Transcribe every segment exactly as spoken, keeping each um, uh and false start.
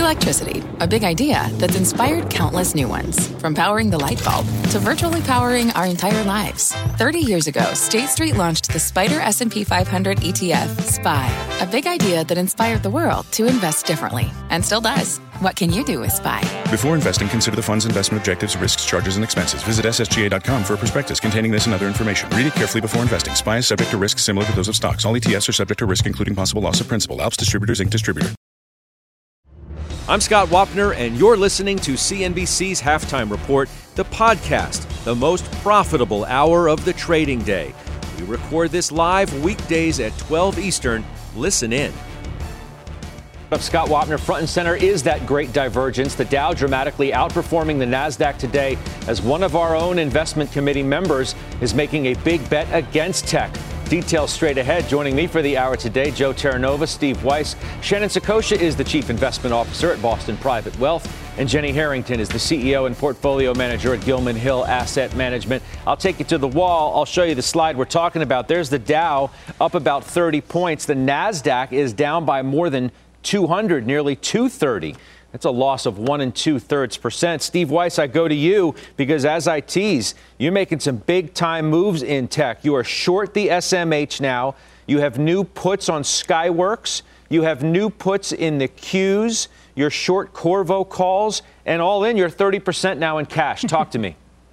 Electricity, a big idea that's inspired countless new ones. From powering the light bulb to virtually powering our entire lives. thirty years ago, State Street launched the Spider S and P five hundred E T F, S P Y, a big idea that inspired the world to invest differently, and still does. What can you do with S P Y? Before investing, consider the fund's investment objectives, risks, charges, and expenses. Visit S S G A dot com for a prospectus containing this and other information. Read it carefully before investing. S P Y is subject to risks similar to those of stocks. All E T Fs are subject to risk, including possible loss of principal. Alps Distributors, Incorporated Distributor. I'm Scott Wapner, and you're listening to C N B C's Halftime Report, the podcast, the most profitable hour of the trading day. We record this live weekdays at twelve Eastern. Listen in. Of Scott Wapner, front and center is that great divergence. The Dow dramatically outperforming the NASDAQ today as one of our own investment committee members is making a big bet against tech. Details straight ahead. Joining me for the hour today, Joe Terranova, Steve Weiss. Shannon Saccocia is the Chief Investment Officer at Boston Private Wealth. And Jenny Harrington is the C E O and Portfolio Manager at Gilman Hill Asset Management. I'll take you to the wall. I'll show you the slide we're talking about. There's the Dow up about thirty points. The NASDAQ is down by more than two hundred, nearly two thirty. That's a loss of one and two thirds percent. Steve Weiss, I go to you because as I tease, you're making some big time moves in tech. You are short the S M H now. You have new puts on Skyworks. You have new puts in the Qs. You're short Corvo calls, and all in, you're thirty percent now in cash. Talk to me.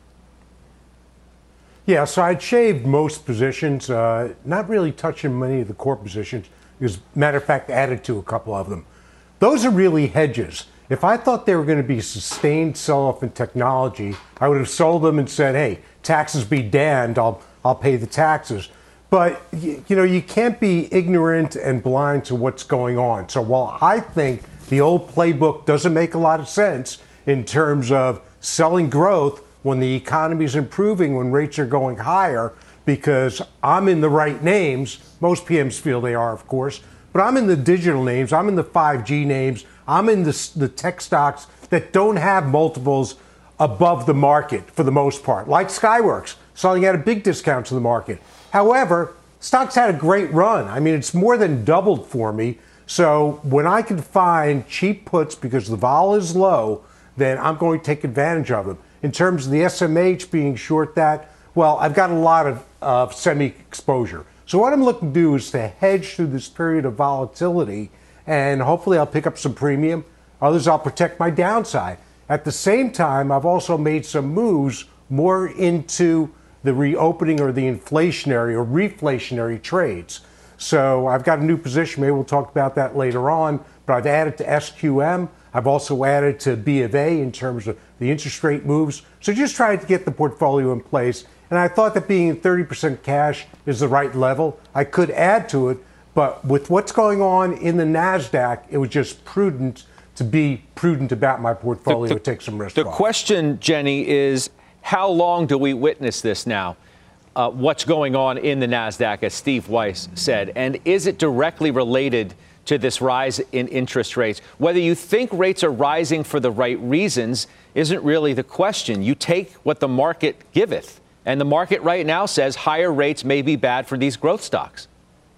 Yeah, so I'd shaved most positions, uh, not really touching many of the core positions. As a matter of fact, added to a couple of them. Those are really hedges. If I thought there were going to be sustained sell-off in technology, I would have sold them and said, hey, taxes be damned, I'll, I'll pay the taxes. But, you know, you can't be ignorant and blind to what's going on. So while I think the old playbook doesn't make a lot of sense in terms of selling growth when the economy is improving, when rates are going higher, because I'm in the right names. Most P Ms feel they are, of course, but I'm in the digital names. I'm in the five G names. I'm in the, the tech stocks that don't have multiples above the market for the most part, like Skyworks, selling at a big discount to the market. However, stocks had a great run. I mean, it's more than doubled for me. So when I can find cheap puts because the vol is low, then I'm going to take advantage of them. In terms of the S M H being short that, well, I've got a lot of uh, semi exposure. So what I'm looking to do is to hedge through this period of volatility, and hopefully I'll pick up some premium. Others, I'll protect my downside. At the same time, I've also made some moves more into the reopening or the inflationary or reflationary trades. So I've got a new position. Maybe we'll talk about that later on. But I've added to S Q M. I've also added to B of A in terms of the interest rate moves. So just trying to get the portfolio in place. And I thought that being thirty percent cash is the right level. I could add to it, but with what's going on in the NASDAQ, it was just prudent to be prudent about my portfolio and take some risk The off. question, Jenny, is how long do we witness this now? Uh, what's going on in the NASDAQ, as Steve Weiss said, and is it directly related to this rise in interest rates? Whether you think rates are rising for the right reasons isn't really the question. You take what the market giveth. And the market right now says higher rates may be bad for these growth stocks.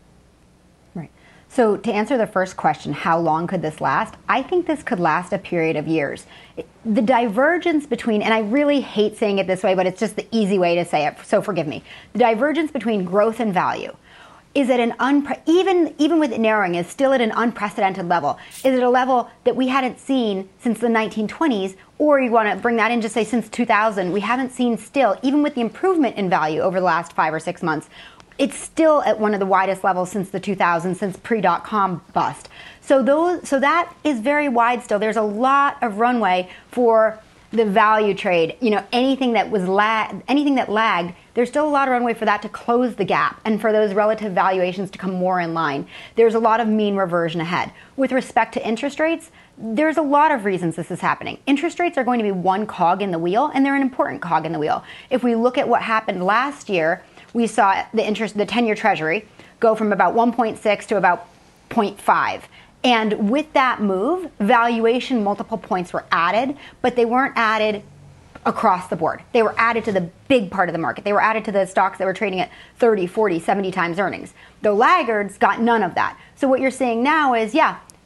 Right. So to answer the first question, how long could this last? I think this could last a period of years. The divergence between, and I really hate saying it this way, but it's just the easy way to say it, so forgive me. The divergence between growth and value is at an unpre- even even with it narrowing is still at an unprecedented level. Is it a level that we hadn't seen since the nineteen twenties, or you want to bring that in, just say since two thousand? We haven't seen still, even with the improvement in value over the last five or six months, it's still at one of the widest levels since the two thousands, since pre-dot-com bust. So those, so that is very wide still. There's a lot of runway for the value trade. You know, anything that was lag, anything that lagged, there's still a lot of runway for that to close the gap and for those relative valuations to come more in line. There's a lot of mean reversion ahead. With respect to interest rates, there's a lot of reasons this is happening. Interest rates are going to be one cog in the wheel, and they're an important cog in the wheel. If we look at what happened last year, we saw the interest, the ten-year Treasury go from about one point six to about zero point five. And with that move, valuation multiple points were added, but they weren't added across the board. They were added to the big part of the market. They were added to the stocks that were trading at thirty, forty, seventy times earnings. The laggards got none of that. So what you're seeing now is, yeah,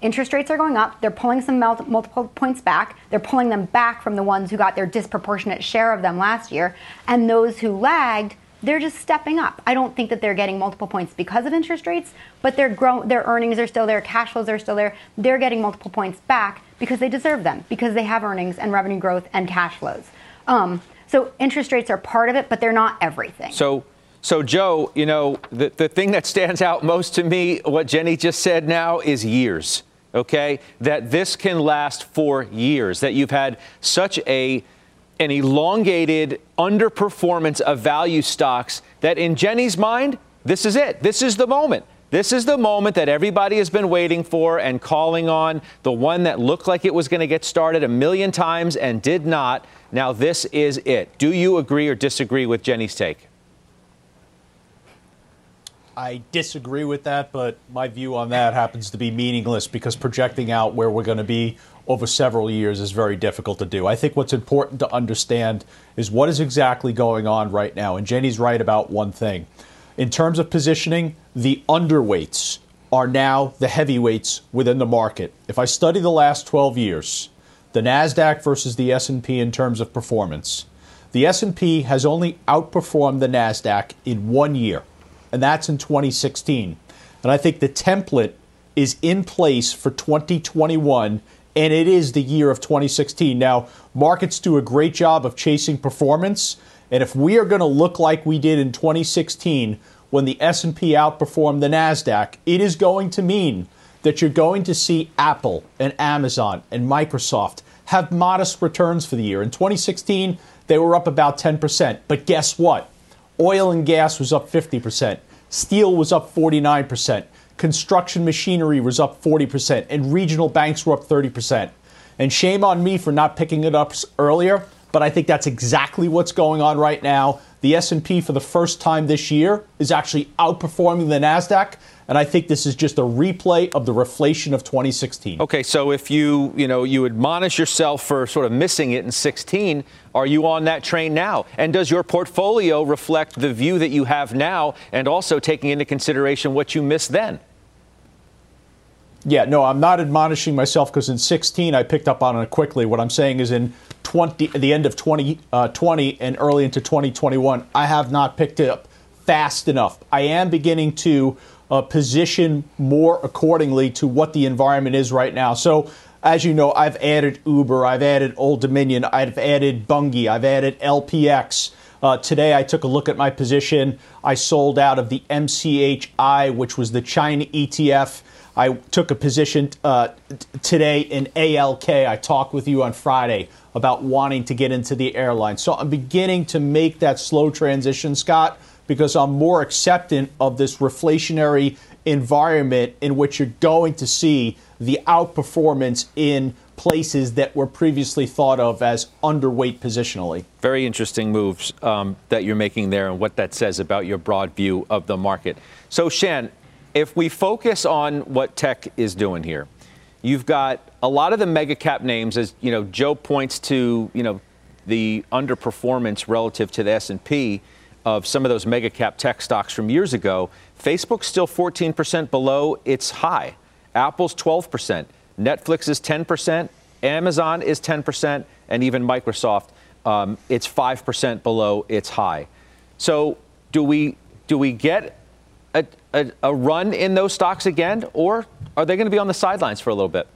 interest rates are going up. They're pulling some mul- multiple points back. They're pulling them back from the ones who got their disproportionate share of them last year. And those who lagged, they're just stepping up. I don't think that they're getting multiple points because of interest rates, but their grow- their earnings are still there, cash flows are still there. They're getting multiple points back because they deserve them, because they have earnings and revenue growth and cash flows. Um, so interest rates are part of it, but they're not everything. So, so Joe, you know, the, the thing that stands out most to me, what Jenny just said now, is years. OK, that this can last for years, that you've had such a an elongated underperformance of value stocks that in Jenny's mind, this is it. This is the moment. This is the moment that everybody has been waiting for and calling on, the one that looked like it was going to get started a million times and did not. Now, this is it. Do you agree or disagree with Jenny's take? I disagree with that, but my view on that happens to be meaningless because projecting out where we're going to be over several years is very difficult to do. I think what's important to understand is what is exactly going on right now. And Jenny's right about one thing. In terms of positioning, the underweights are now the heavyweights within the market. If I study the last twelve years, the NASDAQ versus the S and P in terms of performance, the S and P has only outperformed the NASDAQ in one year, and that's in twenty sixteen. And I think the template is in place for twenty twenty-one, and it is the year of twenty sixteen. Now, markets do a great job of chasing performance, and if we are going to look like we did in twenty sixteen when the S and P outperformed the NASDAQ, it is going to mean that you're going to see Apple and Amazon and Microsoft have modest returns for the year. In twenty sixteen, they were up about ten percent. But guess what? Oil and gas was up fifty percent. Steel was up forty-nine percent. Construction machinery was up forty percent. And regional banks were up thirty percent. And shame on me for not picking it up earlier, but I think that's exactly what's going on right now. The S and P for the first time this year is actually outperforming the NASDAQ. And I think this is just a replay of the reflation of twenty sixteen. OK, so if you, you know, you admonish yourself for sort of missing it in sixteen, are you on that train now? And does your portfolio reflect the view that you have now and also taking into consideration what you missed then? Yeah, no, I'm not admonishing myself because in sixteen I picked up on it quickly. What I'm saying is in twenty, the end of twenty twenty and early into twenty twenty-one, I have not picked it up fast enough. I am beginning to uh, position more accordingly to what the environment is right now. So, as you know, I've added Uber, I've added Old Dominion, I've added Bunge, I've added L P X. Uh, today I took a look at my position. I sold out of the M C H I, which was the China E T F. I took a position uh, t- today in A L K. I talked with you on Friday about wanting to get into the airline. So I'm beginning to make that slow transition, Scott, because I'm more acceptant of this reflationary environment in which you're going to see the outperformance in places that were previously thought of as underweight positionally. Very interesting moves um, that you're making there and what that says about your broad view of the market. So, Shan, if we focus on what tech is doing here, you've got a lot of the mega cap names, as you know, Joe points to, you know, the underperformance relative to the S and P of some of those mega cap tech stocks from years ago. Facebook's still fourteen percent below its high. Apple's twelve percent. Netflix is ten percent. Amazon is ten percent. And even Microsoft, um, it's five percent below its high. So do we do we get A, a, a run in those stocks again, or are they going to be on the sidelines for a little bit?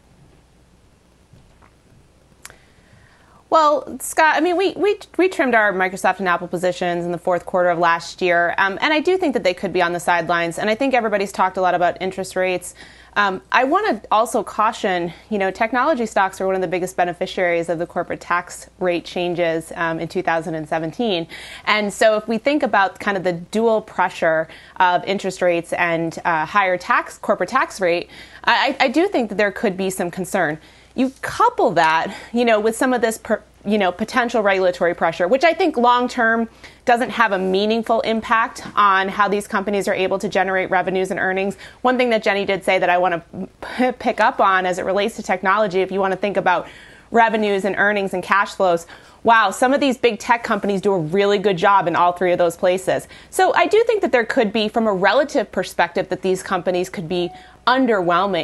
Well, Scott, I mean, we, we we trimmed our Microsoft and Apple positions in the fourth quarter of last year, um, and I do think that they could be on the sidelines. And I think everybody's talked a lot about interest rates. Um, I want to also caution, you know, technology stocks are one of the biggest beneficiaries of the corporate tax rate changes um, in two thousand seventeen. And so if we think about kind of the dual pressure of interest rates and uh, higher tax corporate tax rate, I, I do think that there could be some concern. You couple that, you know, with some of this, per, you know, potential regulatory pressure, which I think long term doesn't have a meaningful impact on how these companies are able to generate revenues and earnings. One thing that Jenny did say that I want to p- pick up on as it relates to technology, if you want to think about revenues and earnings and cash flows, wow, some of these big tech companies do a really good job in all three of those places. So I do think that there could be, from a relative perspective, that these companies could be underwhelming.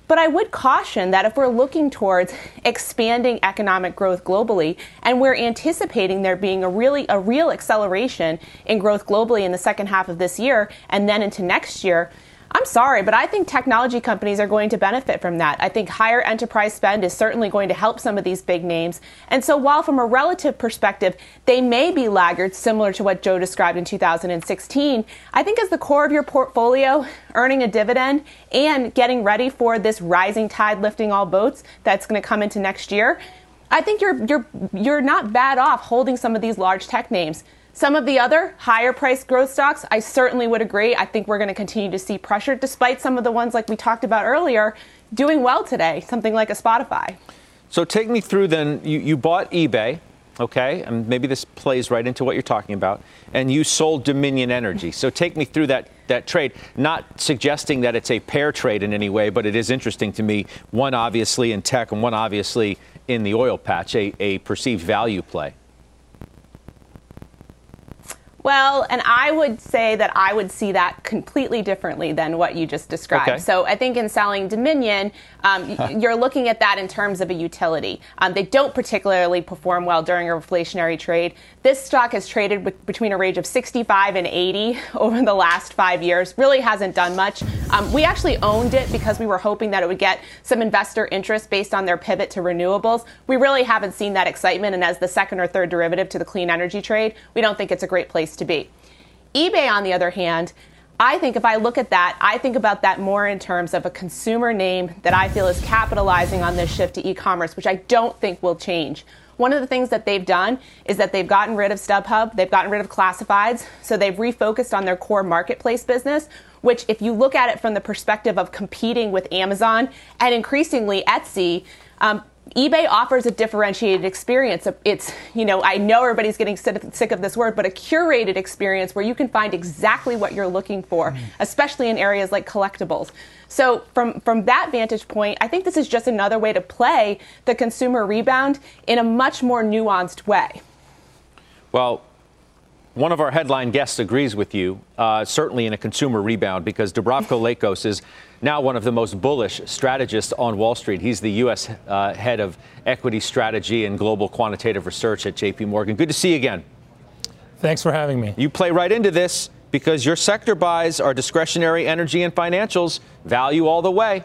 But I would caution that if we're looking towards expanding economic growth globally, and we're anticipating there being a really a real acceleration in growth globally in the second half of this year and then into next year, I'm sorry, but I think technology companies are going to benefit from that. I think higher enterprise spend is certainly going to help some of these big names. And so while from a relative perspective, they may be laggards similar to what Joe described in two thousand sixteen, I think as the core of your portfolio, earning a dividend and getting ready for this rising tide lifting all boats that's going to come into next year, I think you're you're you're not bad off holding some of these large tech names. Some of the other higher priced growth stocks, I certainly would agree. I think we're going to continue to see pressure, despite some of the ones like we talked about earlier doing well today, something like a Spotify. So take me through then, you, you bought eBay, okay, and maybe this plays right into what you're talking about, and you sold Dominion Energy. So take me through that, that trade, not suggesting that it's a pair trade in any way, but it is interesting to me, one obviously in tech and one obviously in the oil patch, a, a perceived value play. Well, and I would say that I would see that completely differently than what you just described. Okay. So I think in selling Dominion, um, you're looking at that in terms of a utility. Um, they don't particularly perform well during a reflationary trade. This stock has traded b- between a range of sixty-five and eighty over the last five years. Really hasn't done much. Um, we actually owned it because we were hoping that it would get some investor interest based on their pivot to renewables. We really haven't seen that excitement. And as the second or third derivative to the clean energy trade, we don't think it's a great place to be. eBay, on the other hand, I think if I look at that, I think about that more in terms of a consumer name that I feel is capitalizing on this shift to e-commerce, which I don't think will change. One of the things that they've done is that they've gotten rid of StubHub, they've gotten rid of classifieds, so they've refocused on their core marketplace business, which if you look at it from the perspective of competing with Amazon and increasingly Etsy, um, eBay offers a differentiated experience. It's, you know, I know everybody's getting sick of this word, but a curated experience where you can find exactly what you're looking for, especially in areas like collectibles. So from, from that vantage point, I think this is just another way to play the consumer rebound in a much more nuanced way. Well, one of our headline guests agrees with you, uh, certainly in a consumer rebound, because Dubravko Lakos is now one of the most bullish strategists on Wall Street. He's the U S uh, head of equity strategy and global quantitative research at J P Morgan. Good to see you again. Thanks for having me. You play right into this because your sector buys are discretionary, energy, and financials, value all the way.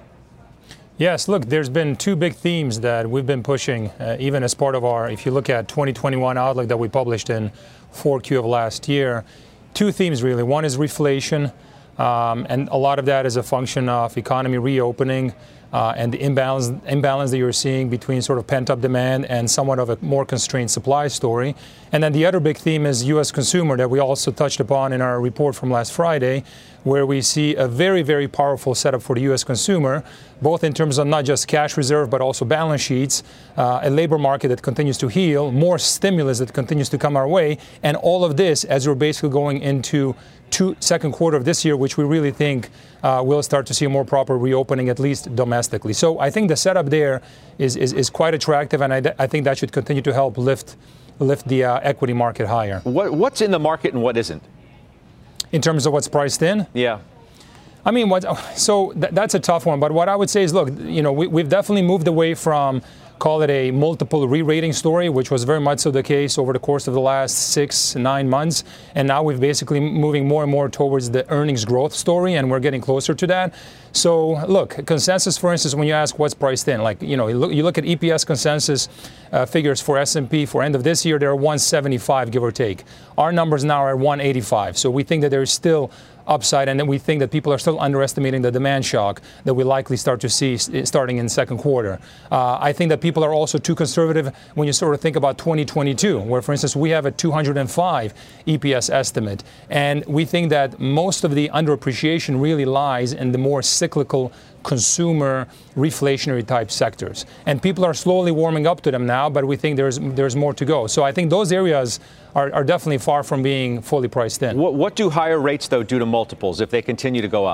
Yes, look, there's been two big themes that we've been pushing, uh, even as part of our, if you look at twenty twenty-one outlook that we published in four Q of last year, two themes really. One is reflation, um, and a lot of that is a function of economy reopening uh, and the imbalance, imbalance that you're seeing between sort of pent-up demand and somewhat of a more constrained supply story. And then the other big theme is U S consumer that we also touched upon in our report from last Friday, where we see a very, very powerful setup for the U S consumer, both in terms of not just cash reserve, but also balance sheets, uh, a labor market that continues to heal, more stimulus that continues to come our way, and all of this as we're basically going into two, second quarter of this year, which we really think uh, we'll start to see a more proper reopening, at least domestically. So I think the setup there is, is, is quite attractive, and I, I think that should continue to help lift, lift the uh, equity market higher. What, what's in the market and what isn't? In terms of what's priced in? Yeah. I mean, what, so th- that's a tough one. But what I would say is, look, you know, we, we've definitely moved away from, call it a multiple re-rating story, which was very much so the case over the course of the last six, nine months. And now we've basically moving more and more towards the earnings growth story, and we're getting closer to that. So, look, consensus, for instance, when you ask what's priced in, like, you know, you look, you look at E P S consensus uh, figures for S and P for end of this year, they're one seventy-five, give or take. Our numbers now are at one eighty-five. So we think that there's still upside, and then we think that people are still underestimating the demand shock that we likely start to see starting in the second quarter. Uh, I think that people are also too conservative when you sort of think about twenty twenty-two, where, for instance, we have a two hundred five E P S estimate. And we think that most of the underappreciation really lies in the more cyclical consumer reflationary type sectors. And people are slowly warming up to them now, but we think there's there's more to go. So I think those areas are, are definitely far from being fully priced in. What, what do higher rates, though, do to multiples if they continue to go up?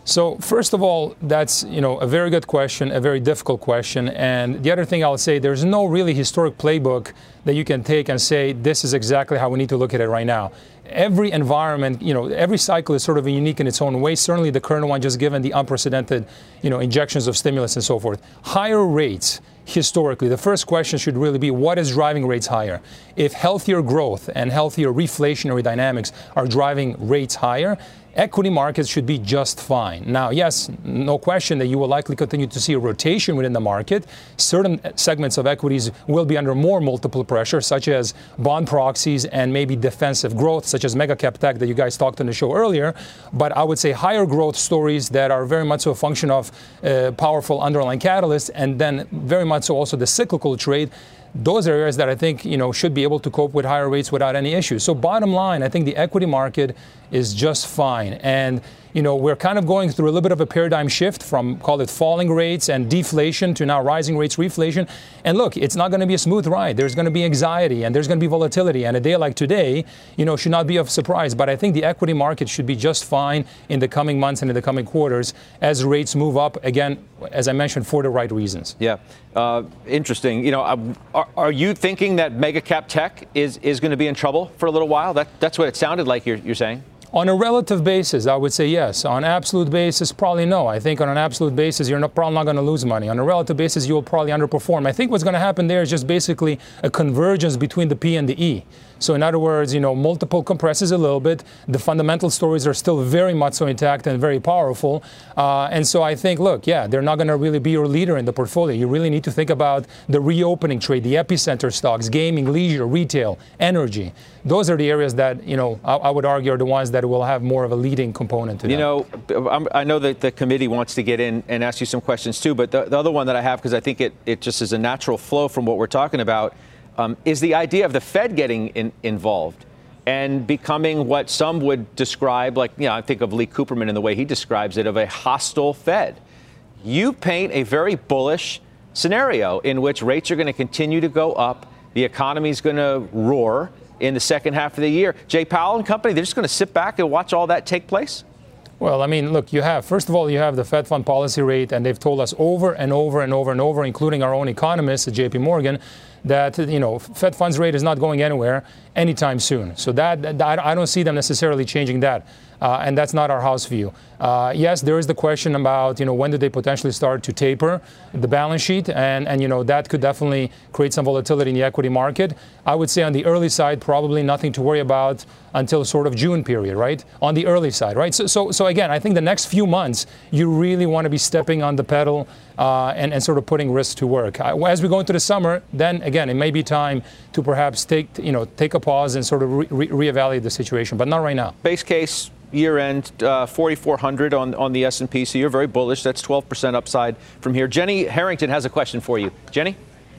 So first of all, that's you know a very good question, a very difficult question. And the other thing I'll say, there's no really historic playbook that you can take and say this is exactly how we need to look at it right now. Every environment, you know, every cycle is sort of unique in its own way. Certainly the current one, just given the unprecedented, you know, injections of stimulus and so forth. Higher rates, historically, the first question should really be what is driving rates higher? If healthier growth and healthier reflationary dynamics are driving rates higher, equity markets should be just fine. Now, yes, no question that you will likely continue to see a rotation within the market. Certain segments of equities will be under more multiple pressure, such as bond proxies and maybe defensive growth, such as mega cap tech that you guys talked on the show earlier. But I would say higher growth stories that are very much so a function of uh, powerful underlying catalysts, and then very much so also the cyclical trade. Those are areas that I think, you know, should be able to cope with higher rates without any issues. So bottom line, I think the equity market is just fine. And, you know, we're kind of going through a little bit of a paradigm shift from, call it falling rates and deflation to now rising rates, reflation. And look, it's not going to be a smooth ride. There's going to be anxiety and there's going to be volatility. And a day like today, you know, should not be of surprise. But I think the equity market should be just fine in the coming months and in the coming quarters as rates move up, again, as I mentioned, for the right reasons. Yeah. Uh, interesting. You know, are, are you thinking that mega cap tech is, is going to be in trouble for a little while? That, that's what it sounded like you're, you're saying. On a relative basis, I would say yes. On absolute basis, probably no. I think on an absolute basis, you're not, probably not going to lose money. On a relative basis, you will probably underperform. I think what's going to happen there is just basically a convergence between the P and the E. So in other words, you know, multiple compresses a little bit. The fundamental stories are still very much so intact and very powerful. Uh, and so I think, look, yeah, they're not going to really be your leader in the portfolio. You really need to think about the reopening trade, the epicenter stocks, gaming, leisure, retail, energy. Those are the areas that, you know, I, I would argue are the ones that will have more of a leading component to them. You know, I'm, I know that the committee wants to get in and ask you some questions too, but the, the other one that I have, because I think it, it just is a natural flow from what we're talking about, um, is the idea of the Fed getting in, involved and becoming what some would describe, like, you know, I think of Lee Cooperman in the way he describes it, of a hostile Fed. You paint a very bullish scenario in which rates are going to continue to go up, the economy is going to roar in the second half of the year. Jay Powell and company, they're just going to sit back and watch all that take place? Well, I mean, look, you have, first of all, you have the Fed fund policy rate, and they've told us over and over and over and over, including our own economists at J P Morgan, that, you know, Fed funds rate is not going anywhere anytime soon. So that, that I don't see them necessarily changing that. Uh, and that's not our house view. Uh, yes, there is the question about, you know, when do they potentially start to taper the balance sheet, and, and you know, that could definitely create some volatility in the equity market. I would say on the early side, probably nothing to worry about until sort of June period, right? On the early side, right? So, so, so again, I think the next few months, you really want to be stepping on the pedal uh, and, and sort of putting risk to work. As we go into the summer, then again, it may be time to perhaps take, you know, take a pause and sort of re- re- reevaluate the situation, but not right now. Base case. Year-end, uh, forty-four hundred on, on the S and P, so you're very bullish. That's twelve percent upside from here. Jenny Harrington has a question for you. Jenny?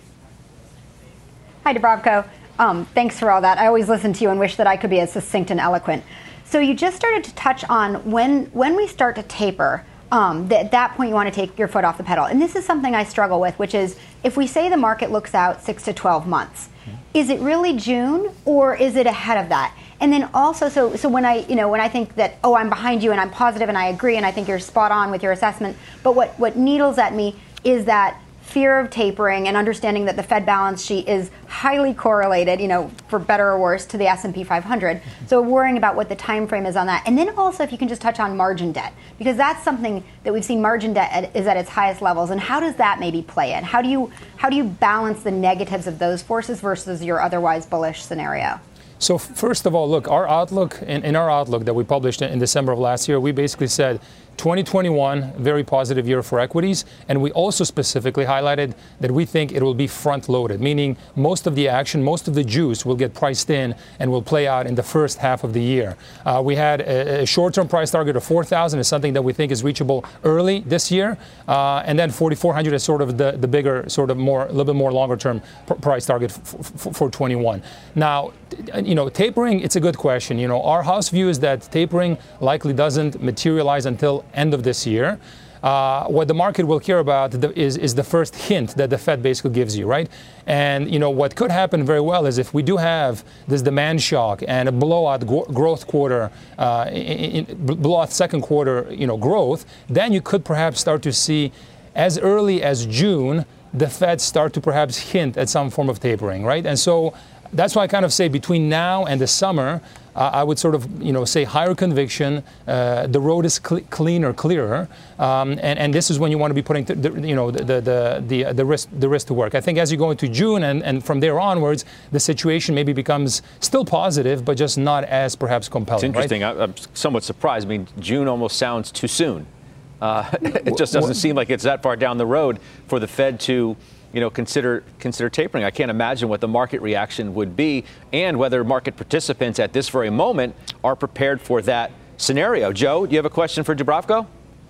Hi, Dubravko. Um, thanks for all that. I always listen to you and wish that I could be as succinct and eloquent. So you just started to touch on when, when we start to taper, um, th- at that point you want to take your foot off the pedal. And this is something I struggle with, which is if we say the market looks out six to twelve months, mm-hmm. is it really June or is it ahead of that? And then also, so so when I, you know, when I think that, oh, I'm behind you and I'm positive and I agree and I think you're spot on with your assessment, but what, what needles at me is that fear of tapering and understanding that the Fed balance sheet is highly correlated, you know, for better or worse, to the S and P five hundred. So worrying about what the time frame is on that. And then also, if you can just touch on margin debt, because that's something that we've seen margin debt at, is at its highest levels. And how does that maybe play in? How do you how do you balance the negatives of those forces versus your otherwise bullish scenario? So first of all, look, our outlook, in, in our outlook that we published in December of last year, we basically said twenty twenty-one, very positive year for equities. And we also specifically highlighted that we think it will be front-loaded, meaning most of the action, most of the juice will get priced in and will play out in the first half of the year. Uh, we had a, a short-term price target of four thousand is something that we think is reachable early this year. Uh, and then forty-four hundred is sort of the, the bigger, sort of more, a little bit more longer-term pr- price target f- f- for twenty-one. Now, you know, tapering, it's a good question. You know, our house view is that tapering likely doesn't materialize until end of this year. uh, what the market will care about the, is, is the first hint that the Fed basically gives you, right? And, you know, what could happen very well is if we do have this demand shock and a blowout gro- growth quarter, uh, in, in, blowout second quarter, you know, growth, then you could perhaps start to see as early as June, the Fed start to perhaps hint at some form of tapering, right? And so that's why I kind of say between now and the summer, uh, I would sort of, you know, say higher conviction. Uh, the road is cl- cleaner, clearer, um, and and this is when you want to be putting, the, you know, the the the the risk the risk to work. I think as you go into June and, and from there onwards, the situation maybe becomes still positive, but just not as perhaps compelling. It's interesting. Right? I, I'm somewhat surprised. I mean, June almost sounds too soon. Uh, it just doesn't seem like it's that far down the road for the Fed to, you know, consider consider tapering. I can't imagine what the market reaction would be and whether market participants at this very moment are prepared for that scenario. Joe, do you have a question for Dubravko?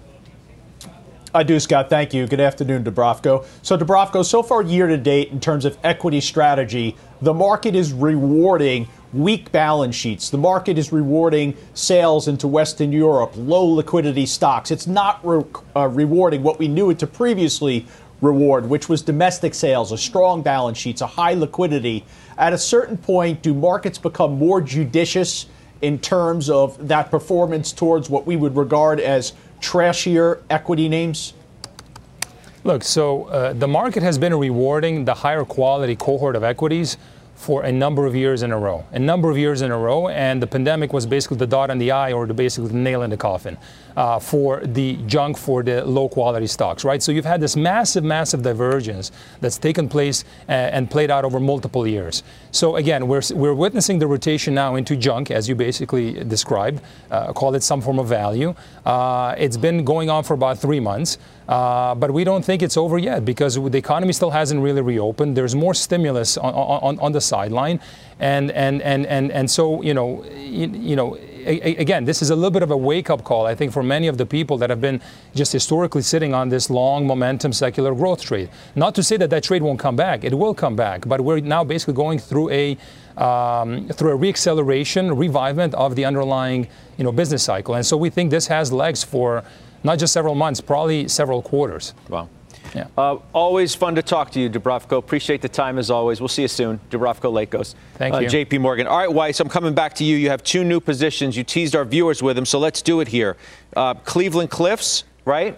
I do, Scott. Thank you. Good afternoon, Dubravko. So, Dubravko, so far year to date, in terms of equity strategy, the market is rewarding weak balance sheets. The market is rewarding sales into Western Europe, low liquidity stocks. It's not re- uh, rewarding what we knew it to previously reward, which was domestic sales, a strong balance sheets, a high liquidity. At a certain point, do markets become more judicious in terms of that performance towards what we would regard as trashier equity names? Look, so uh, the market has been rewarding the higher quality cohort of equities for a number of years in a row, a number of years in a row, and the pandemic was basically the dot in the eye or the basically the nail in the coffin uh, for the junk, for the low quality stocks, right? So you've had this massive, massive divergence that's taken place uh, and played out over multiple years. So again, we're we're witnessing the rotation now into junk, as you basically described, uh, call it some form of value. Uh, it's been going on for about three months. Uh, but we don't think it's over yet because the economy still hasn't really reopened. There's more stimulus on, on, on the sideline, and and, and, and and so you know you, you know a, again, this is a little bit of a wake-up call, I think, for many of the people that have been just historically sitting on this long momentum secular growth trade. Not to say that that trade won't come back; it will come back. But we're now basically going through a um, through a reacceleration, revivement of the underlying you know business cycle, and so we think this has legs for not just several months, probably several quarters. Wow. Yeah. Uh, always fun to talk to you, Dubravko. Appreciate the time as always. We'll see you soon. Dubravko Lakos. Thank uh, you. J P Morgan. All right, Weiss, I'm coming back to you. You have two new positions. You teased our viewers with them, so let's do it here. Uh, Cleveland Cliffs, right?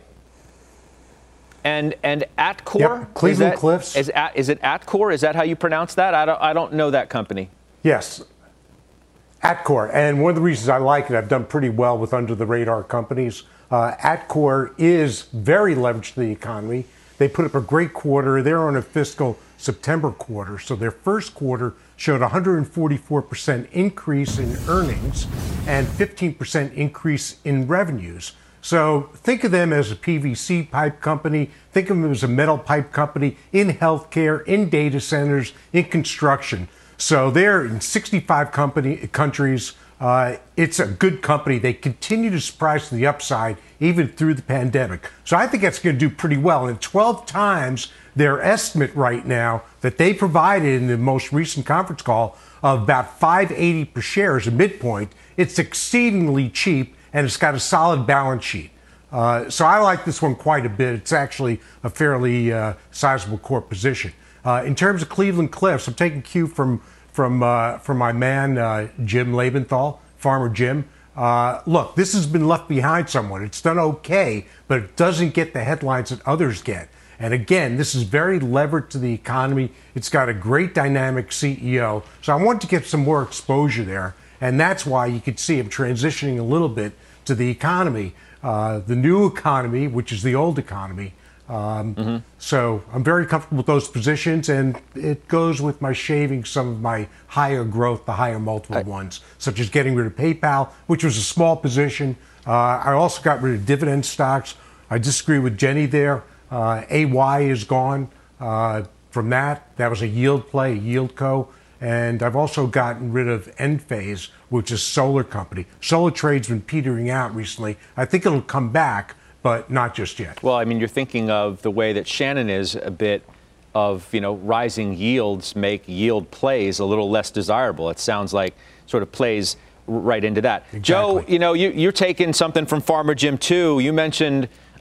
And and Atcor? Yep, Cleveland is that, Cliffs. Is, at, is it Atcor? Is that how you pronounce that? I don't, I don't know that company. Yes. Atcor. And one of the reasons I like it, I've done pretty well with under-the-radar companies. Uh, Atcor is very leveraged to the economy. They put up a great quarter. They're on a fiscal September quarter. So their first quarter showed one hundred forty-four percent increase in earnings and fifteen percent increase in revenues. So think of them as a P V C pipe company. Think of them as a metal pipe company in healthcare, in data centers, in construction. So they're in sixty-five company, countries. Uh, it's a good company. They continue to surprise to the upside even through the pandemic. So I think that's going to do pretty well. And twelve times their estimate right now that they provided in the most recent conference call of about five eighty per share as a midpoint. It's exceedingly cheap, and it's got a solid balance sheet. Uh, so I like this one quite a bit. It's actually a fairly uh, sizable core position. Uh, in terms of Cleveland Cliffs, I'm taking cue from from uh, from my man uh, Jim Lebenthal, Farmer Jim. Uh, look, this has been left behind somewhat. It's done okay, but it doesn't get the headlines that others get. And again, this is very levered to the economy. It's got a great dynamic C E O. So I want to get some more exposure there. And that's why you could see him transitioning a little bit to the economy, uh, the new economy, which is the old economy. Um, mm-hmm. So I'm very comfortable with those positions, and it goes with my shaving some of my higher growth, the higher multiple I, ones, such as getting rid of PayPal, which was a small position. Uh, I also got rid of dividend stocks. I disagree with Jenny there. Uh, A Y is gone uh, from that. That was a yield play, a yield co. And I've also gotten rid of Enphase, which is a solar company. Solar trade's been petering out recently. I think it'll come back, but not just yet. Well, I mean, you're thinking of the way that Shannon is a bit of, you know, rising yields make yield plays a little less desirable. It sounds like sort of plays right into that. Exactly. Joe, you know, you, you're taking something from Farmer Jim, too. You mentioned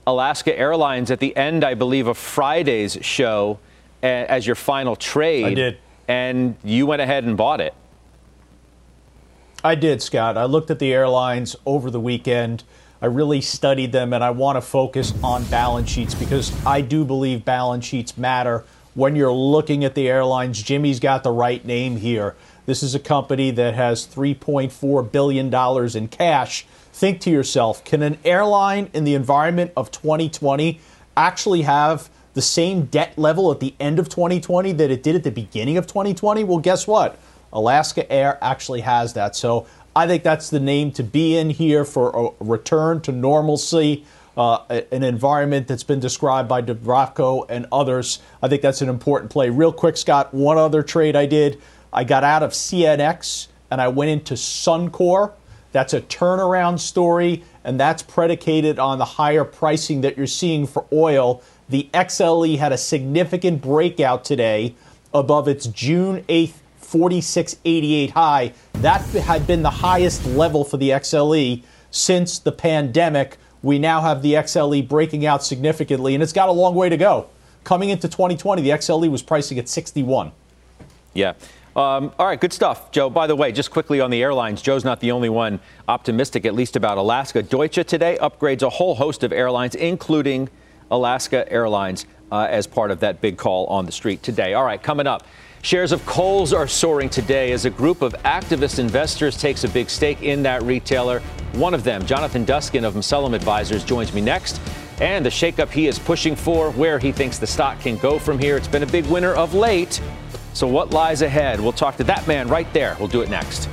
Alaska Airlines at the end, I believe, of Friday's show as your final trade. I did. And you went ahead and bought it. I did, Scott. I looked at the airlines over the weekend. I really studied them, and I want to focus on balance sheets because I do believe balance sheets matter when you're looking at the airlines. Jimmy's got the right name here. This is a company that has three point four billion dollars in cash. Think to yourself, can an airline in the environment of twenty twenty actually have the same debt level at the end of twenty twenty that it did at the beginning of twenty twenty? Well, guess what? Alaska Air actually has that. So I think that's the name to be in here for a return to normalcy, uh, an environment that's been described by DeVrafko and others. I think that's an important play. Real quick, Scott, one other trade I did. I got out of C N X and I went into Suncor. That's a turnaround story, and that's predicated on the higher pricing that you're seeing for oil. The X L E had a significant breakout today above its June eighth forty-six eighty-eight high. That had been the highest level for the X L E since the pandemic. We now have the X L E breaking out significantly, and it's got a long way to go. Coming into twenty twenty, the X L E was pricing at sixty-one. Yeah. Um, all right, good stuff, Joe. By the way, just quickly on the airlines, Joe's not the only one optimistic, at least about Alaska. Deutsche today upgrades a whole host of airlines, including Alaska Airlines, uh, as part of that big call on the street today. All right, coming up, shares of Kohl's are soaring today as a group of activist investors takes a big stake in that retailer. One of them, Jonathan Duskin of Musellum Advisors, joins me next. And the shakeup he is pushing for, where he thinks the stock can go from here. It's been a big winner of late. So what lies ahead? We'll talk to that man right there. We'll do it next.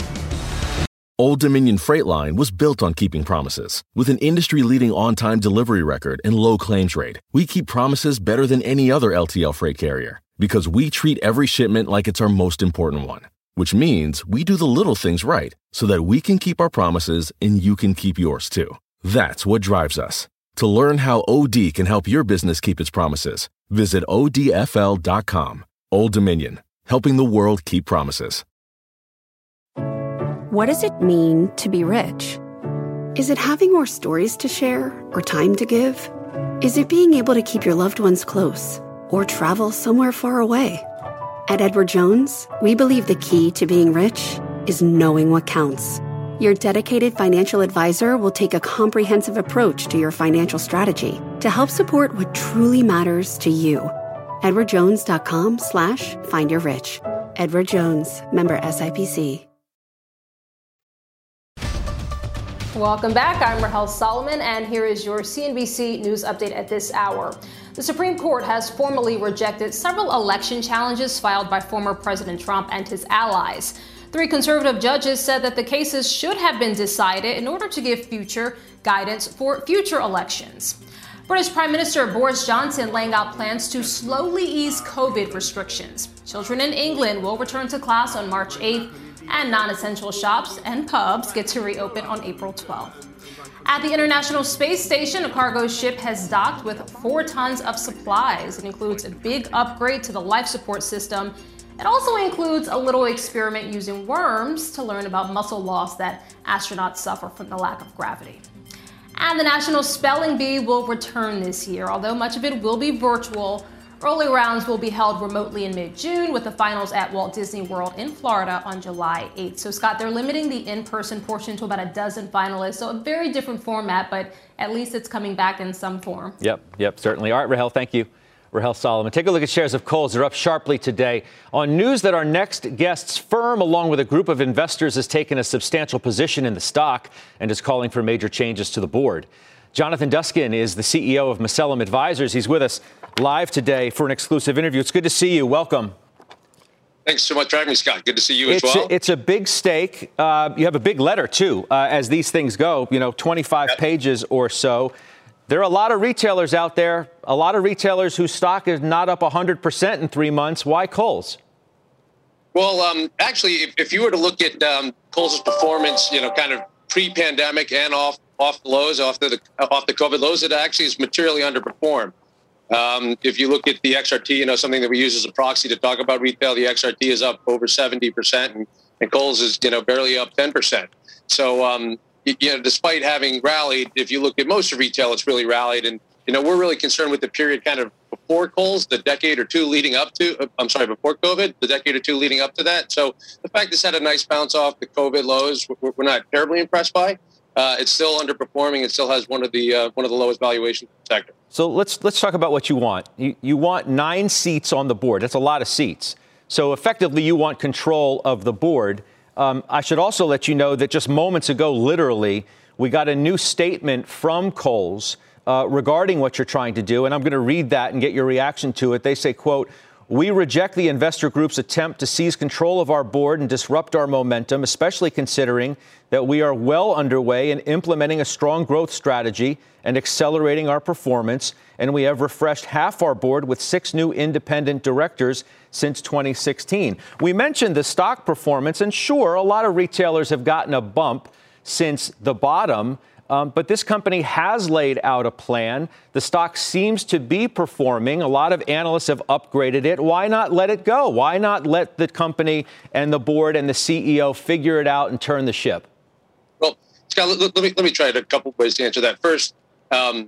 Old Dominion Freight Line was built on keeping promises. With an industry-leading on-time delivery record and low claims rate, we keep promises better than any other L T L freight carrier because we treat every shipment like it's our most important one, which means we do the little things right so that we can keep our promises and you can keep yours too. That's what drives us. To learn how O D can help your business keep its promises, visit O D F L dot com. Old Dominion, helping the world keep promises. What does it mean to be rich? Is it having more stories to share or time to give? Is it being able to keep your loved ones close or travel somewhere far away? At Edward Jones, we believe the key to being rich is knowing what counts. Your dedicated financial advisor will take a comprehensive approach to your financial strategy to help support what truly matters to you. Edward Jones dot com slash find your rich. Edward Jones, member S I P C. Welcome back. I'm Rahel Solomon, and here is your C N B C News Update at this hour. The Supreme Court has formally rejected several election challenges filed by former President Trump and his allies. Three conservative judges said that the cases should have been decided in order to give future guidance for future elections. British Prime Minister Boris Johnson laying out plans to slowly ease COVID restrictions. Children in England will return to class on March eighth, and non-essential shops and pubs get to reopen on April twelfth. At the International Space Station, a cargo ship has docked with four tons of supplies. It includes a big upgrade to the life support system. It also includes a little experiment using worms to learn about muscle loss that astronauts suffer from the lack of gravity. And the National Spelling Bee will return this year, although much of it will be virtual. Early rounds will be held remotely in mid-June, with the finals at Walt Disney World in Florida on July eighth. So, Scott, they're limiting the in-person portion to about a dozen finalists. So a very different format, but at least it's coming back in some form. Yep, yep, certainly. All right, Rahel, thank you. Rahel Solomon. Take a look at shares of Kohl's. They're up sharply today on news that our next guest's firm, along with a group of investors, has taken a substantial position in the stock and is calling for major changes to the board. Jonathan Duskin is the C E O of Musellum Advisors. He's with us live today for an exclusive interview. It's good to see you. Welcome. Thanks so much for having me, Scott. Good to see you it's as well. A, it's a big stake. Uh, you have a big letter, too, uh, as these things go, you know, twenty-five yep. pages or so. There are a lot of retailers out there, a lot of retailers whose stock is not up one hundred percent in three months. Why Kohl's? Well, um, actually, if, if you were to look at um, Kohl's performance, you know, kind of pre-pandemic and off off the lows, off the off the COVID lows, it actually is materially underperformed. Um, if you look at the X R T, you know, something that we use as a proxy to talk about retail, the X R T is up over seventy percent, and, and Kohl's is, you know, barely up ten percent. So, um, you know, despite having rallied, if you look at most of retail, it's really rallied. And You know, we're really concerned with the period kind of before Kohl's, the decade or two leading up to, I'm sorry, before COVID, the decade or two leading up to that. So the fact this had a nice bounce off the COVID lows, we're not terribly impressed by. Uh, it's still underperforming. It still has one of the uh, one of the lowest valuations in the sector. So let's let's talk about what you want. You, you want nine seats on the board. That's a lot of seats. So effectively, you want control of the board. Um, I should also let you know that just moments ago, literally, we got a new statement from Kohl's uh, regarding what you're trying to do. And I'm going to read that and get your reaction to it. They say, quote, "We reject the investor group's attempt to seize control of our board and disrupt our momentum, especially considering that we are well underway in implementing a strong growth strategy and accelerating our performance. And we have refreshed half our board with six new independent directors since twenty sixteen. We mentioned the stock performance, and sure, a lot of retailers have gotten a bump since the bottom. Um, but this company has laid out a plan. The stock seems to be performing. A lot of analysts have upgraded it. Why not let it go? Why not let the company and the board and the C E O figure it out and turn the ship?" Well, Scott, let, let me let me try a couple of ways to answer that. First, um,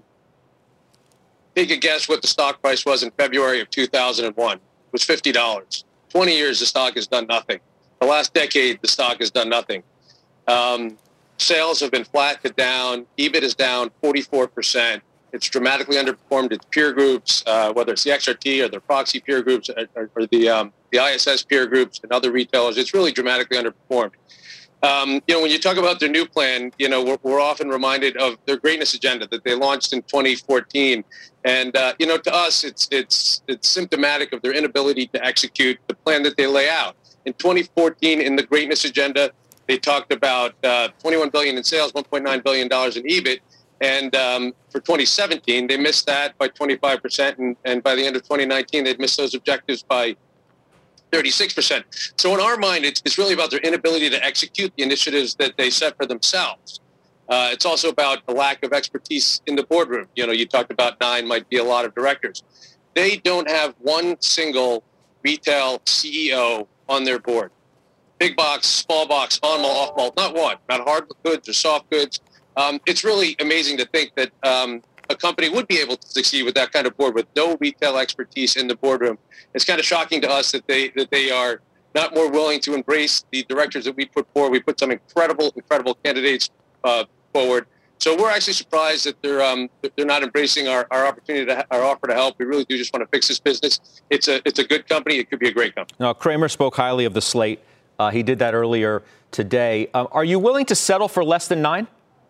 take a guess what the stock price was in February of two thousand one. It was fifty dollars. twenty years, the stock has done nothing. The last decade, the stock has done nothing. Um, Sales have been flat to down. E B I T is down forty-four percent. It's dramatically underperformed its peer groups, uh, whether it's the X R T or the proxy peer groups or, or the um, the I S S peer groups and other retailers. It's really dramatically underperformed. Um, you know, when you talk about their new plan, you know, we're, we're often reminded of their greatness agenda that they launched in twenty fourteen. And, uh, you know, to us, it's it's it's symptomatic of their inability to execute the plan that they lay out. In twenty fourteen, in the greatness agenda, they talked about uh, twenty-one billion dollars in sales, one point nine billion dollars in E B I T. And um, for twenty seventeen, they missed that by twenty-five percent. And, and by the end of twenty nineteen, they'd missed those objectives by thirty-six percent. So in our mind, it's, it's really about their inability to execute the initiatives that they set for themselves. Uh, it's also about the lack of expertise in the boardroom. You know, you talked about nine might be a lot of directors. They don't have one single retail C E O on their board. Big box, small box, on mall, off mall, not one, not hard goods or soft goods. Um, it's really amazing to think that um, a company would be able to succeed with that kind of board with no retail expertise in the boardroom. It's kind of shocking to us that they that they are not more willing to embrace the directors that we put forward. We put some incredible, incredible candidates uh, forward. So we're actually surprised that they're um, they're not embracing our, our opportunity, to, our offer to help. We really do just want to fix this business. It's a it's a good company. It could be a great company. Now, Cramer spoke highly of the slate. Uh, he did that earlier today. Uh, are you willing to settle for less than nine?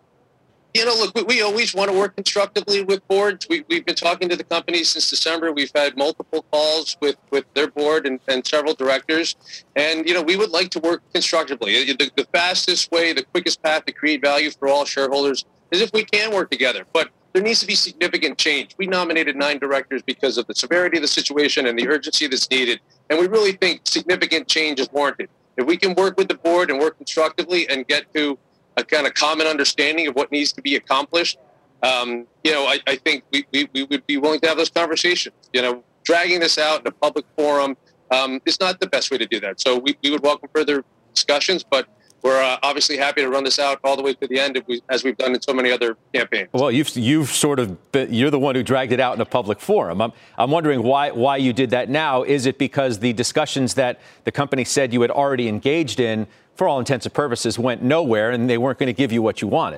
You know, look, we, we always want to work constructively with boards. We, we've been talking to the company since December. We've had multiple calls with, with their board and, and several directors. And, you know, we would like to work constructively. The, the fastest way, the quickest path to create value for all shareholders is if we can work together. But there needs to be significant change. We nominated nine directors because of the severity of the situation and the urgency that's needed. And we really think significant change is warranted. If we can work with the board and work constructively and get to a kind of common understanding of what needs to be accomplished, um, you know, I, I think we, we, we would be willing to have those conversations. You know, dragging this out in a public forum um, is not the best way to do that. So we, we would welcome further discussions, but we're uh, obviously happy to run this out all the way to the end, if we, as we've done in so many other campaigns. Well, you've you've sort of been, you're the one who dragged it out in a public forum. I'm I'm wondering why why you did that now. Is it because the discussions that the company said you had already engaged in, for all intents and purposes, went nowhere, and they weren't going to give you what you wanted?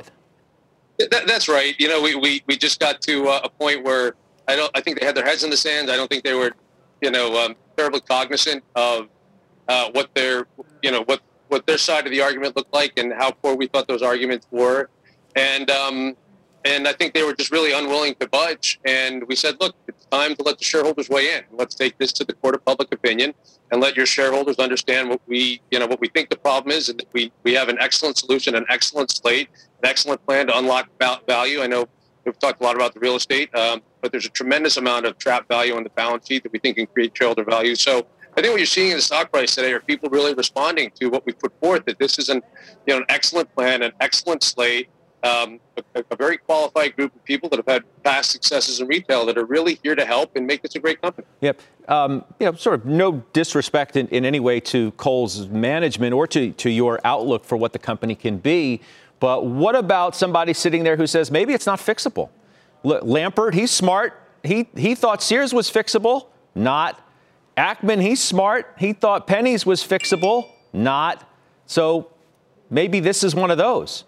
That, that's right. You know, we, we, we just got to uh, a point where I don't. I think they had their heads in the sand. I don't think they were, you know, um, terribly cognizant of uh, what their, you know, what. what their side of the argument looked like and how poor we thought those arguments were. And um, and I think they were just really unwilling to budge. And we said, look, it's time to let the shareholders weigh in. Let's take this to the court of public opinion and let your shareholders understand what we, you know, what we think the problem is, and that we, we have an excellent solution, an excellent slate, an excellent plan to unlock value. I know we've talked a lot about the real estate, um, but there's a tremendous amount of trapped value on the balance sheet that we think can create shareholder value. So I think what you're seeing in the stock price today are people really responding to what we put forth, that this is an, you know, an excellent plan, an excellent slate, um, a, a very qualified group of people that have had past successes in retail that are really here to help and make this a great company. Yep. Um, you know, sort of no disrespect in, in any way to Kohl's management or to, to your outlook for what the company can be. But what about somebody sitting there who says maybe it's not fixable? L- Lampert, he's smart. He he thought Sears was fixable. Not. Ackman, he's smart. He thought Penny's was fixable. Not. So maybe this is one of those.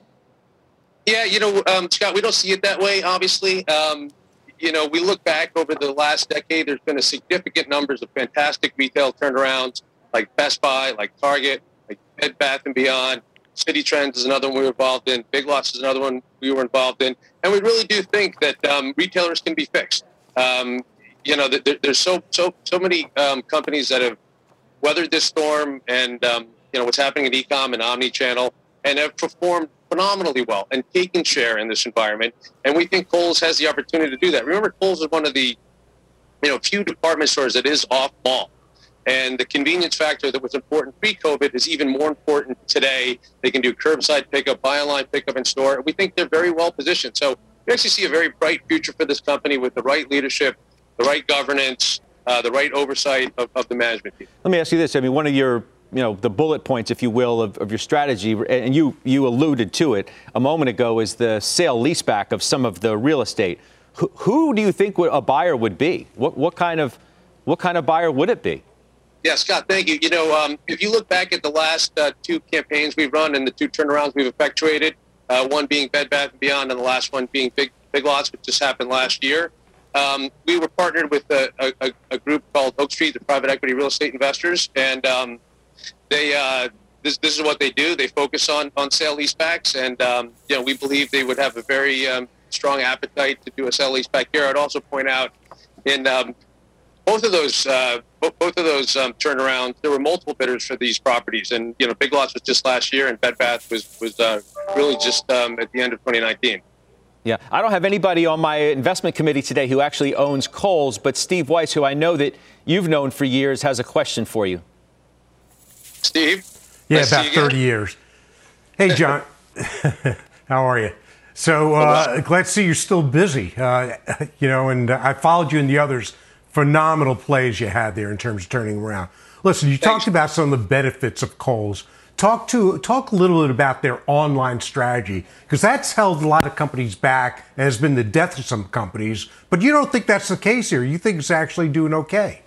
Yeah, you know, um, Scott, we don't see it that way, obviously. Um, you know, we look back over the last decade, there's been a significant numbers of fantastic retail turnarounds like Best Buy, like Target, like Bed Bath and Beyond. City Trends is another one we were involved in. Big Lots is another one we were involved in. And we really do think that um, retailers can be fixed. Um, you know, there, there's so so so many um, companies that have weathered this storm and, um, you know, what's happening in e-com and omni-channel and have performed phenomenally well and taken share in this environment. And we think Kohl's has the opportunity to do that. Remember, Kohl's is one of the, you know, few department stores that is off-mall. And the convenience factor that was important pre-COVID is even more important today. They can do curbside pickup, buy online, pickup in store. We think they're very well positioned. So we actually see a very bright future for this company with the right leadership, the right governance, uh, the right oversight of, of the management team. Let me ask you this. I mean, one of your, you know, the bullet points, if you will, of, of your strategy, and you, you alluded to it a moment ago, is the sale leaseback of some of the real estate. Who, who do you think a buyer would be? What, what kind of, what kind of buyer would it be? Yeah, Scott, thank you. You know, um, if you look back at the last uh, two campaigns we've run and the two turnarounds we've effectuated, uh, one being Bed Bath and Beyond and the last one being Big Big Lots, which just happened last year, um, we were partnered with a, a, a group called Oak Street, the private equity real estate investors, and um, they uh, this this is what they do. They focus on on sale leasebacks, and um, you know, we believe they would have a very um, strong appetite to do a sale leaseback here. I'd also point out in um, Both of those, uh, both of those um, turnarounds, there were multiple bidders for these properties, and you know, Big Lots was just last year, and Bed Bath was was uh, really just um, at the end of twenty nineteen. Yeah, I don't have anybody on my investment committee today who actually owns Kohl's, but Steve Weiss, who I know that you've known for years, has a question for you. Steve? Yeah, nice about thirty years. Hey, John. How are you? So uh, glad to see you're still busy. Uh, you know, and I followed you and the others. Phenomenal plays you had there in terms of turning around. Listen, you Thanks. talked about some of the benefits of Kohl's. Talk to talk a little bit about their online strategy, because that's held a lot of companies back and has been the death of some companies. But you don't think that's the case here. You think it's actually doing okay.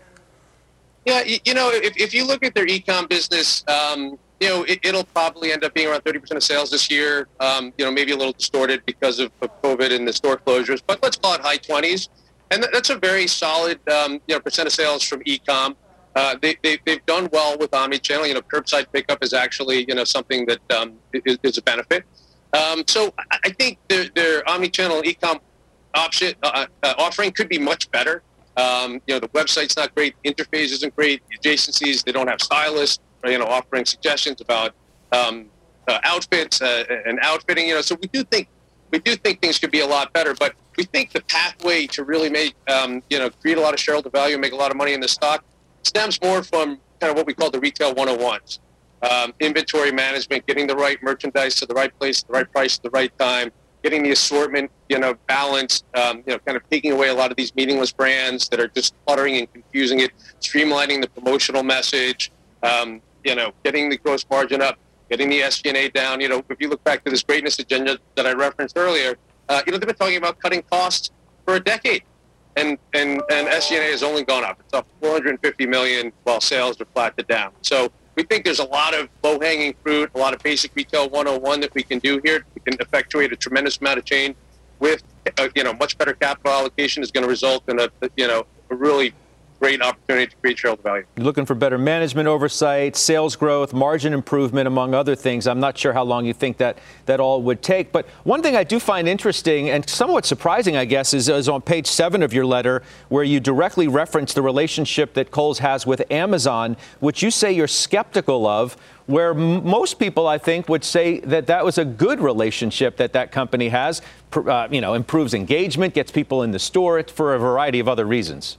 Yeah, you, you know, if, if you look at their e-com business, um, you know, it, it'll probably end up being around thirty percent of sales this year. Um, you know, maybe a little distorted because of, of COVID and the store closures, but let's call it high twenties. And that's a very solid, um, you know, percent of sales from e-com. Uh, they, they, they've done well with omni-channel. You know, curbside pickup is actually, you know, something that um, is, is a benefit. Um, so I think their, their omni-channel e-com option uh, uh, offering could be much better. Um, you know, the website's not great, interface isn't great, the adjacencies, they don't have stylists, you know, offering suggestions about um, uh, outfits uh, and outfitting. You know, so we do think we do think things could be a lot better, but we think the pathway to really make, um, you know, create a lot of shareholder value, make a lot of money in the stock, stems more from kind of what we call the retail one oh ones. Um, inventory management, getting the right merchandise to the right place, the right price, at the right time, getting the assortment, you know, balanced, um, you know, kind of taking away a lot of these meaningless brands that are just cluttering and confusing it, streamlining the promotional message, um, you know, getting the gross margin up, getting the S G and A down. You know, if you look back to this greatness agenda that I referenced earlier, uh, you know, they've been talking about cutting costs for a decade. And, and, and S G and A has only gone up. It's up four hundred fifty million dollars while sales are flat to down. So we think there's a lot of low-hanging fruit, a lot of basic retail one oh one that we can do here. We can effectuate a tremendous amount of change with, uh, you know, much better capital allocation is going to result in a, you know, a really great opportunity to create shareholder value. You're looking for better management oversight, sales growth, margin improvement, among other things. I'm not sure how long you think that that all would take. But one thing I do find interesting and somewhat surprising, I guess, is, is on page seven of your letter, where you directly reference the relationship that Kohl's has with Amazon, which you say you're skeptical of, where m- most people, I think, would say that that was a good relationship that that company has, uh, you know, improves engagement, gets people in the store for a variety of other reasons.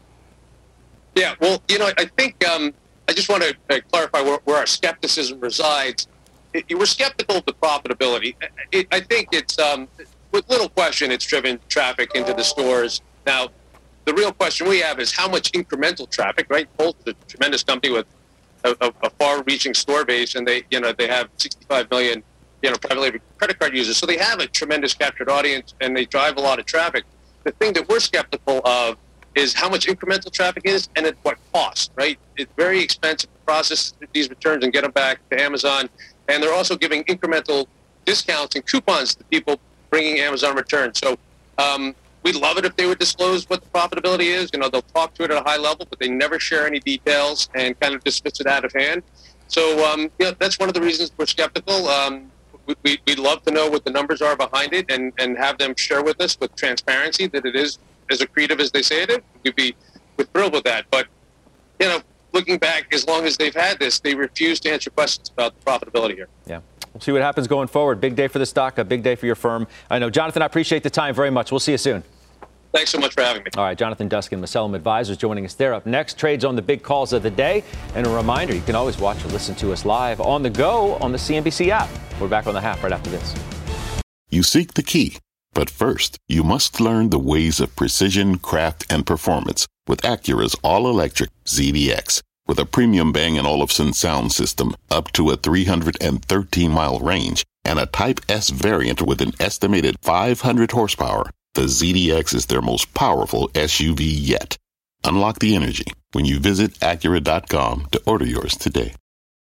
Yeah, well, you know, I think um, I just want to uh, clarify where, where our skepticism resides. It, it, we're skeptical of the profitability. It, I think it's, um, with little question, it's driven traffic into the stores. Now, the real question we have is how much incremental traffic, right? Kohl's is a tremendous company with a, a, a far-reaching store base, and they, you know, they have sixty-five million, you know, private label credit card users. So they have a tremendous captured audience, and they drive a lot of traffic. the thing that we're skeptical of is how much incremental traffic is and at what cost, right? It's very expensive to process these returns and get them back to Amazon. And they're also giving incremental discounts and coupons to people bringing Amazon returns. So um, we'd love it if they would disclose what the profitability is. You know, they'll talk to it at a high level, but they never share any details and kind of dismiss it out of hand. So, um, you know, that's one of the reasons we're skeptical. Um, we, we, we'd love to know what the numbers are behind it and, and have them share with us with transparency that it is as accretive as they say it is. We'd be we're thrilled with that. But, you know, looking back, as long as they've had this, they refuse to answer questions about the profitability here. Yeah. We'll see what happens going forward. Big day for the stock, a big day for your firm. I know, Jonathan, I appreciate the time very much. We'll see you soon. Thanks so much for having me. All right, Jonathan Duskin, Macellum Advisors, joining us there. Up next, trades on the big calls of the day. And a reminder, you can always watch or listen to us live on the go on the C N B C app. We're back on the half right after this. You seek the key, but first, you must learn the ways of precision, craft, and performance with Acura's all-electric Z D X. With a premium Bang & Olufsen sound system up to a three hundred thirteen mile range and a Type S variant with an estimated five hundred horsepower, the Z D X is their most powerful S U V yet. Unlock the energy when you visit Acura dot com to order yours today.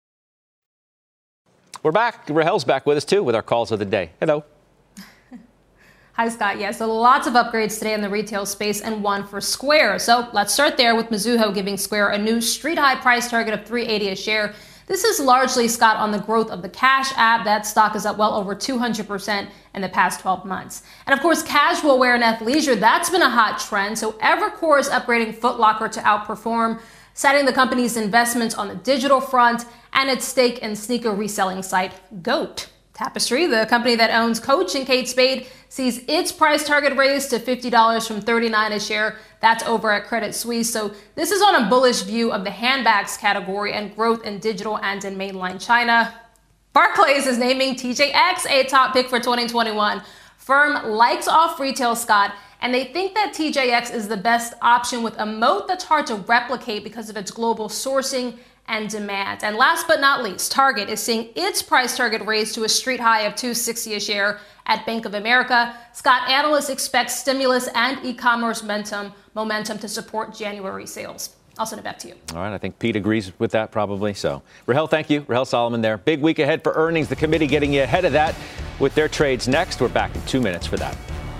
We're back. Rahel's back with us, too, with our calls of the day. Hello. Hi, Scott. Yeah, so lots of upgrades today in the retail space and one for Square. So let's start there with Mizuho giving Square a new street-high price target of three eighty a share. This is largely, Scott, on the growth of the Cash app. That stock is up well over two hundred percent in the past twelve months. And of course, casual wear and athleisure, that's been a hot trend. So Evercore is upgrading Foot Locker to outperform, citing the company's investments on the digital front and its stake in sneaker reselling site GOAT. Tapestry, the company that owns Coach and Kate Spade, sees its price target raised to fifty dollars from thirty-nine dollars a share. That's over at Credit Suisse. So this is on a bullish view of the handbags category and growth in digital and in mainland China. Barclays is naming T J X a top pick for twenty twenty-one. Firm likes off retail, Scott, and they think that T J X is the best option with a moat that's hard to replicate because of its global sourcing and demand. And last but not least, Target is seeing its price target raised to a street high of two hundred sixty dollars a share at Bank of America. Scott, analysts expect stimulus and e-commerce momentum, momentum to support January sales. I'll send it back to you. All right. I think Pete agrees with that probably. So, Rahel, thank you. Rahel Solomon there. Big week ahead for earnings. The committee getting you ahead of that with their trades next. We're back in two minutes for that.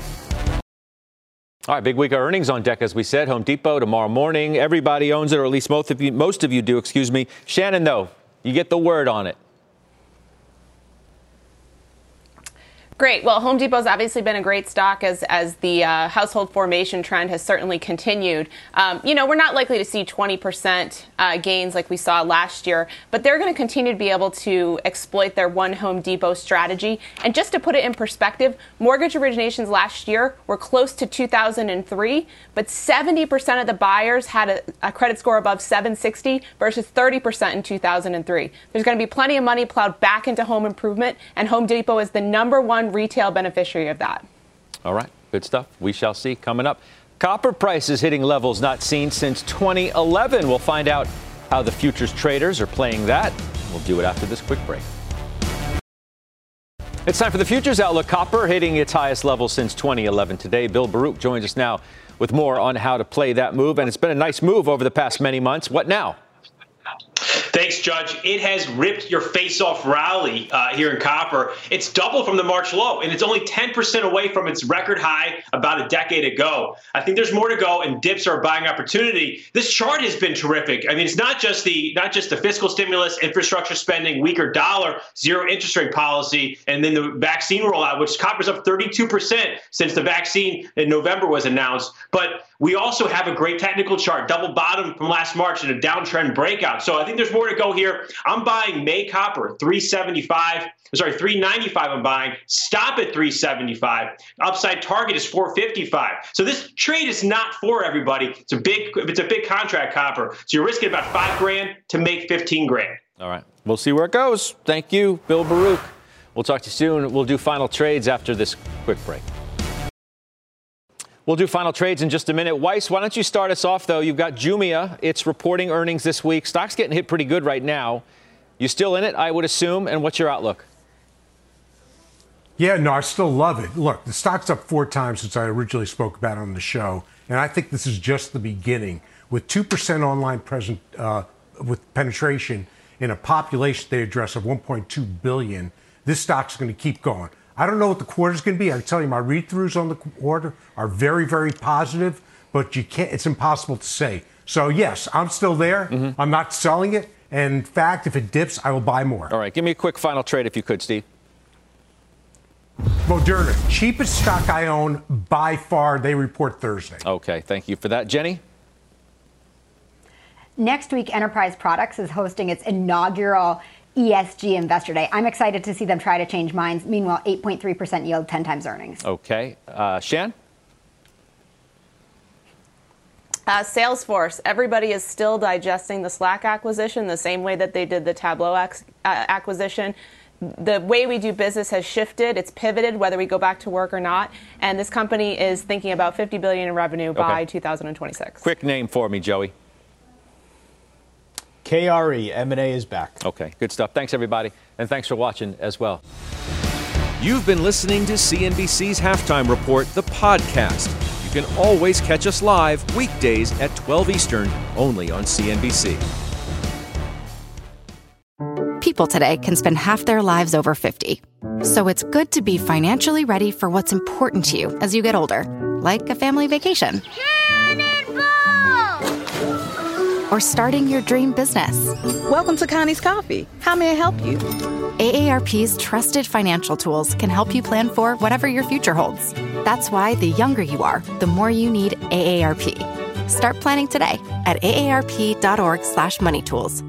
All right, big week of earnings on deck, as we said. Home Depot tomorrow morning. Everybody owns it, or at least most of you, most of you do, excuse me. Shannon, though, you get the word on it. Great. Well, Home Depot's obviously been a great stock as as the uh, household formation trend has certainly continued. Um, you know, we're not likely to see twenty percent uh, gains like we saw last year, but they're going to continue to be able to exploit their One Home Depot strategy. And just to put it in perspective, mortgage originations last year were close to two thousand three, but seventy percent of the buyers had a, a credit score above seven sixty versus thirty percent in two thousand three. There's going to be plenty of money plowed back into home improvement, and Home Depot is the number one retail beneficiary of that. All right. Good stuff. We shall see coming up. Copper prices hitting levels not seen since twenty eleven. We'll find out how the futures traders are playing that. We'll do it after this quick break. It's time for the futures outlook. Copper hitting its highest level since twenty eleven today. Bill Baruch joins us now with more on how to play that move. And it's been a nice move over the past many months. What now? Thanks, Judge. It has ripped your face-off rally uh, here in copper. It's doubled from the March low, and it's only ten percent away from its record high about a decade ago. I think there's more to go, and dips are a buying opportunity. This chart has been terrific. I mean, it's not just the not just the fiscal stimulus, infrastructure spending, weaker dollar, zero interest rate policy, and then the vaccine rollout, which copper's up thirty-two percent since the vaccine in November was announced. But we also have a great technical chart, double bottom from last March and a downtrend breakout. So I think there's more to go here. I'm buying May copper, three seventy-five. Sorry, three ninety-five I'm buying. Stop at three seventy-five. Upside target is four fifty-five. So this trade is not for everybody. It's a big, it's a big contract copper. So you're risking about five grand to make fifteen grand. All right. We'll see where it goes. Thank you, Bill Baruch. We'll talk to you soon. We'll do final trades after this quick break. We'll do final trades in just a minute. Weiss, why don't you start us off, though? You've got Jumia. It's reporting earnings this week. Stock's getting hit pretty good right now. You still in it, I would assume, and what's your outlook? Yeah, no, I still love it. Look, the stock's up four times since I originally spoke about it on the show, and I think this is just the beginning. With two percent online present uh, with penetration in a population they address of one point two billion, this stock's going to keep going. I don't know what the quarter's going to be. I can tell you my read-throughs on the quarter are very, very positive, but you can't. It's impossible to say. So, yes, I'm still there. Mm-hmm. I'm not selling it. And in fact, if it dips, I will buy more. All right, give me a quick final trade if you could, Steve. Moderna, cheapest stock I own by far. They report Thursday. Okay, thank you for that. Jenny? Next week, Enterprise Products is hosting its inaugural E S G Investor Day. I'm excited to see them try to change minds. Meanwhile, eight point three percent yield, ten times earnings. Okay. Uh, Shan? Uh, Salesforce. Everybody is still digesting the Slack acquisition the same way that they did the Tableau ac- uh, acquisition. The way we do business has shifted. It's pivoted, whether we go back to work or not. And this company is thinking about fifty billion dollars in revenue by okay. two thousand twenty-six. Quick name for me, Joey. K R E, M and A is back. Okay, good stuff. Thanks, everybody. And thanks for watching as well. You've been listening to C N B C's Halftime Report, the podcast. You can always catch us live weekdays at twelve Eastern, only on C N B C. People today can spend half their lives over fifty. So it's good to be financially ready for what's important to you as you get older, like a family vacation. Or starting your dream business. Welcome to Connie's Coffee. How may I help you? A A R P's trusted financial tools can help you plan for whatever your future holds. That's why the younger you are, the more you need A A R P. Start planning today at aarp.org slash money tools.